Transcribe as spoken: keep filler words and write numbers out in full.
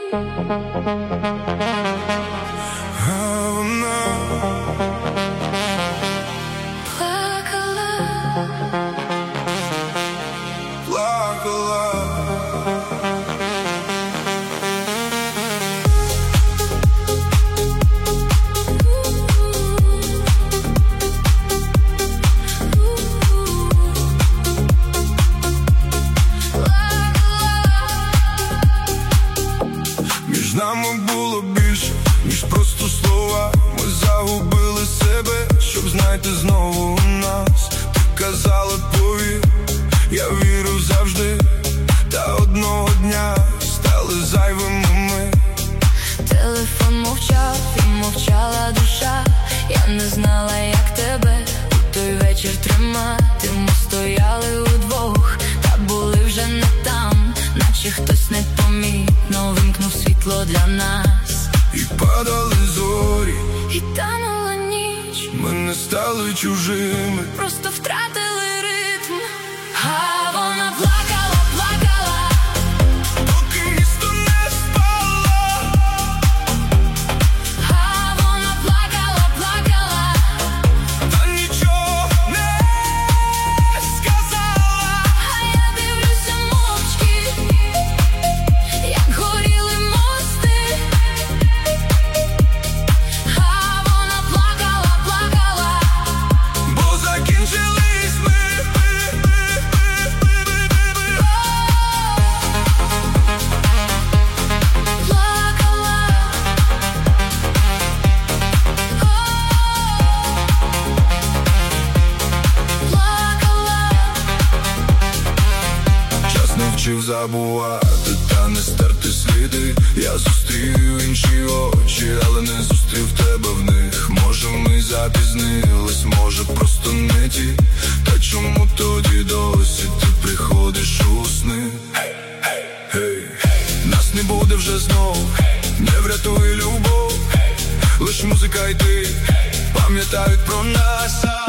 А вона плакала, плакала. Між нами було більше, ніж просто слова. Ми загубили себе, щоб знайти знову нас. Ти казала, повір, я вірю завжди. Та одного дня стали зайвими ми. телефон мовчав і мовчала душа. Я не знала, як тебе у той вечір тримати. Ми стояли удвох, та були вже не там, наче хтось непомітно вимкнув світло для нас. І падали зорі, І танула ніч, ми не стали чужими. просто втратили ритм. А вона плакала, плакала, Поки місто не спало, а вона плакала, плакала, та нічого не сказала. а я дивлюся мовчки, як горіли мости. А вона плакала, плакала, Бо закінчились ми. плакала. Плакала. Час навчив забувати та не стерти сліди. Я зустрів інші очі, але не зустрів тебе в них. Може, ми запізнились, може, просто не ті. Та чому тоді досі ти приходиш у сни? Гей, нас не буде вже знов, не врятує любов. Лиш музика й ти пам'ятають про нас.